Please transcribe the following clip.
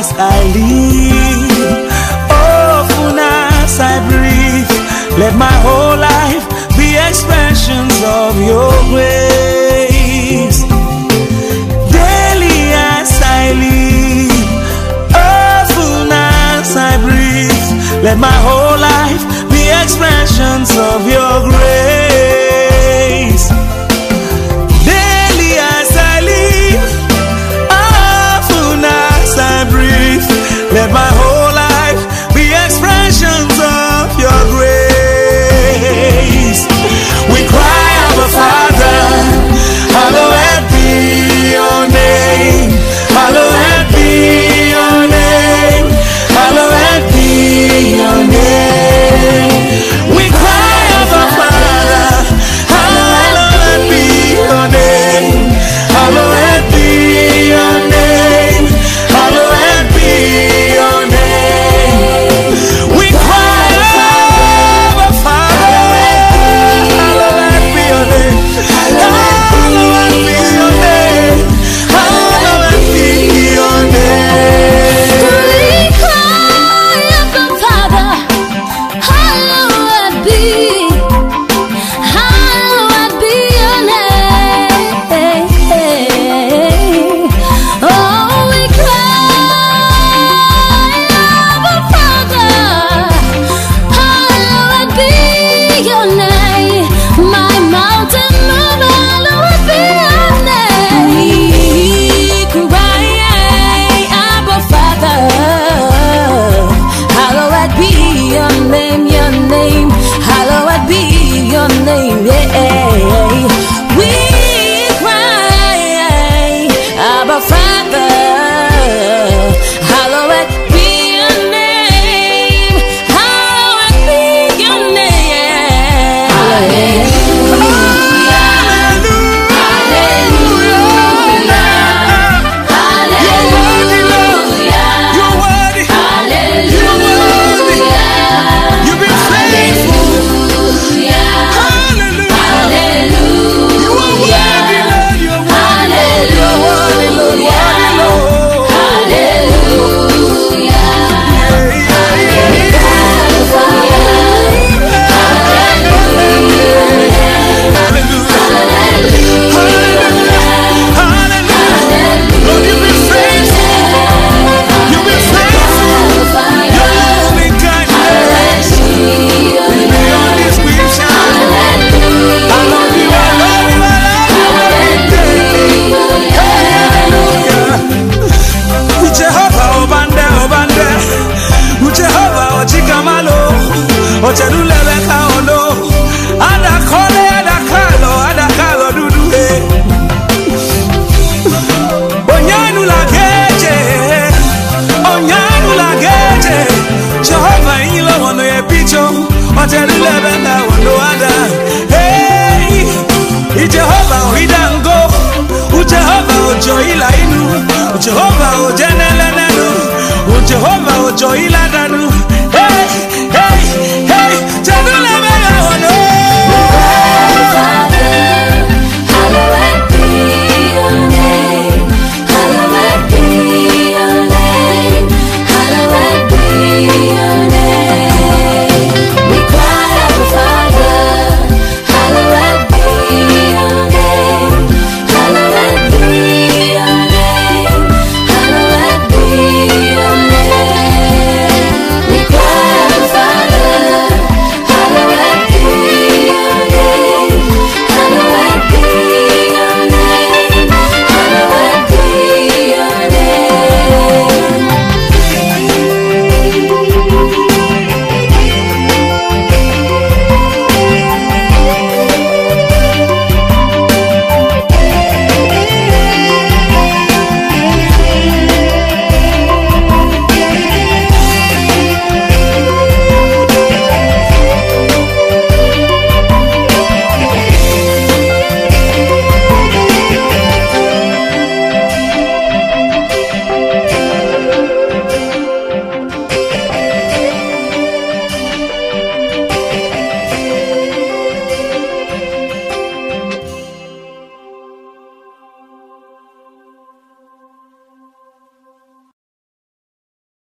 as I live, often as I breathe, let my whole life be expressions of your grace. Daily as I live, often as I breathe, let my whole life be expressions of your grace. Daily as I live, often as I breathe, let my whole life be expressions of your grace. We cry, Abba Father, hallowed be your name, hallowed be your name, hallowed be your name. We cry, Abba Father, hallowed be your name, hallowed be your name, hallowed be your name. We cry, Abba Father, hallowed be your name, hallowed be your name, hallowed be your name. We cry, Abba Father, hallowed be your name. Oh, we cry, Abba Father, hallowed be your name. My mountain mover, hallowed be your name. We cry, Abba Father, hallowed be your name, hallowed be your name, yeah. We cry, Abba Father, hallowed be your name, hallowed be your name. You're worthy, you're worthy, you've been faithful. Hallelujah. You are worthy, Lord, you're worthy, you're worthy, Lord, worthy, Lord. Lord, you've been faithful. You've been faithful. Your loving kindness beyond description. I love you, I love you, I love you. Hallelujah. Jehovah obande obande, Jehovah ochikamalo, ocheluleka ono, adakole adakalo duduhe. Onyanu lageje, Jehovah ilo wono ye picho, ocheluleka ono ada. Hey, Jehovah oidango, Jehovah ojo ila inu, Jehovah ojenele nenu, Jehovah ojo ila danu.